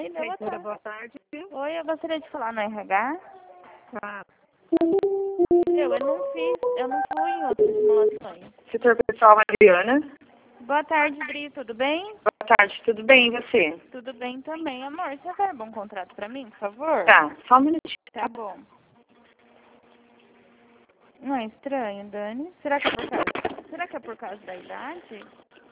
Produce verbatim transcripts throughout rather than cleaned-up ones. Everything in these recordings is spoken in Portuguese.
Oi, meu boa tarde. Boa tarde. Oi, eu gostaria de falar no R H. Tá. Eu, eu não fiz, eu não fui em outras simulações. Setor pessoal, Mariana. Boa tarde, Dri, tudo bem? Boa tarde, tudo bem e você? Tudo bem também. Amor, você vai um contrato pra mim, por favor? Tá, só um minutinho. Tá bom. Não é estranho, Dani? Será que é por causa, será que é por causa da idade?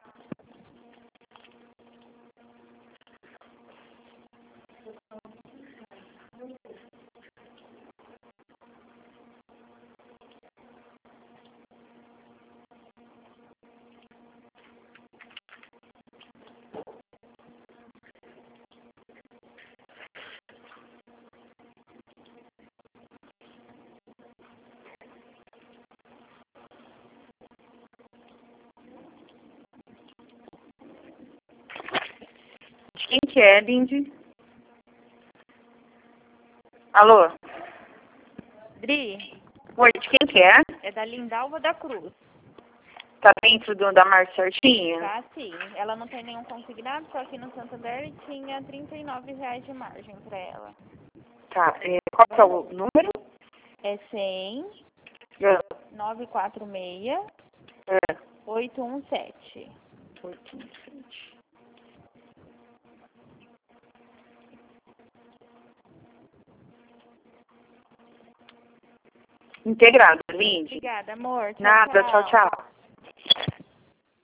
De quem que é, Lindy? Alô? Dri, Oi, de quem que é? é da Lindalva da Cruz. Tá dentro do da Mar Certinha? Tá, sim. Ela não tem nenhum consignado, só que no Santander tinha trinta e nove reais de margem pra ela. Tá, é, qual que é o número? É cem, É, nove quatro seis, é, oito um sete. oito, sete. Integrado, Lindy? Obrigada, amor. Tchau, Nada, tchau, tchau.